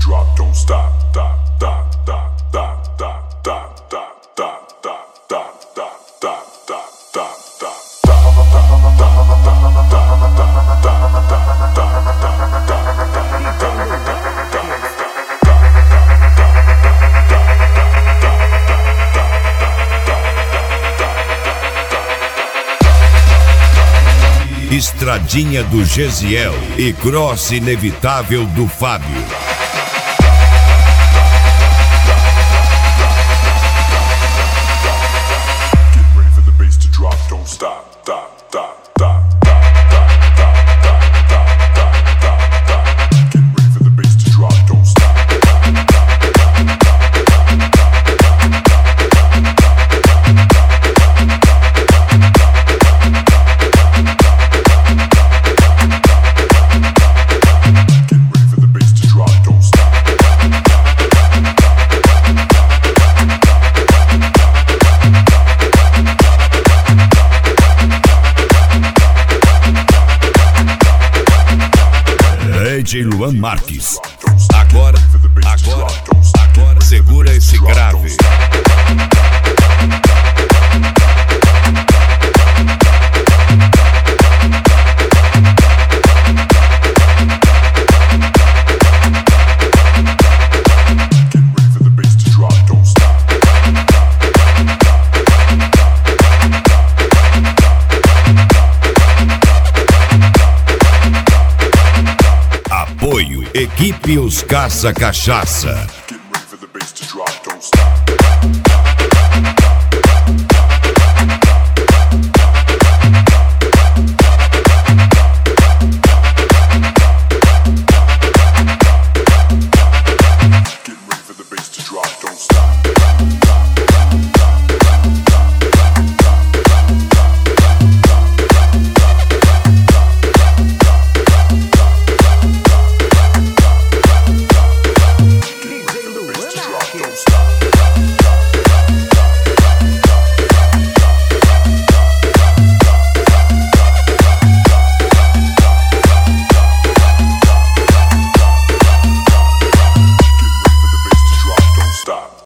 drop, don't stop. Da da da da da da da da da da da da da da da. Estradinha do Gesiel e cross inevitável do Fábio. Get ready for the bass to drop, don't stop. Da da da da da da da da da da. Get ready for the bass to drop, don't stop. DJ Luan Marques. Agora, segura esse grave. Apoio Equipe Os Caça Cachaça.